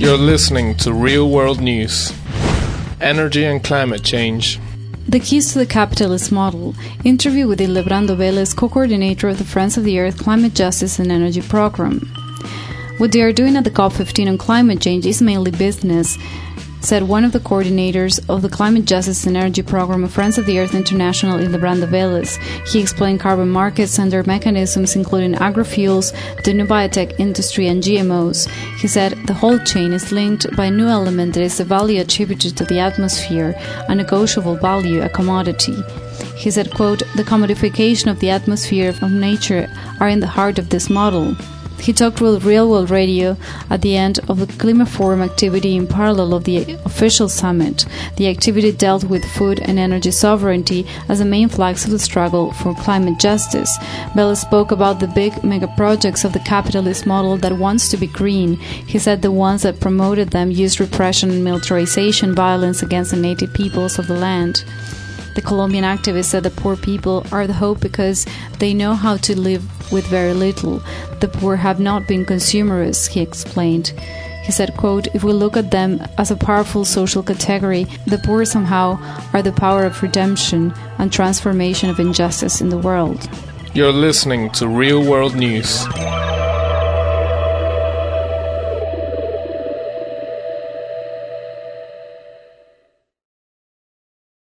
You're listening to Real World News. Energy and climate change. The keys to the capitalist model. Interview with Ildebrando Vélez, co-coordinator of the Friends of the Earth Climate Justice and Energy Program. What they are doing at the COP15 on climate change is mainly business, said one of the coordinators of the Climate Justice and Energy Program of Friends of the Earth International, Ildebrando Vélez. He explained carbon markets and their mechanisms, including agrofuels, the new biotech industry, and GMOs. He said the whole chain is linked by a new element that is the value attributed to the atmosphere, a negotiable value, a commodity. He said, quote, "The commodification of the atmosphere of nature are in the heart of this model." He talked with Real World Radio at the end of the Climaforum activity in parallel of the official summit. The activity dealt with food and energy sovereignty as the main flags of the struggle for climate justice. Vélez spoke about the big mega projects of the capitalist model that wants to be green. He said the ones that promoted them used repression and militarization, violence against the native peoples of the land. The Colombian activist said the poor people are the hope because they know how to live with very little. The poor have not been consumerists, he explained. He said, quote, "If we look at them as a powerful social category, the poor somehow are the power of redemption and transformation of injustice in the world." You're listening to Real World News.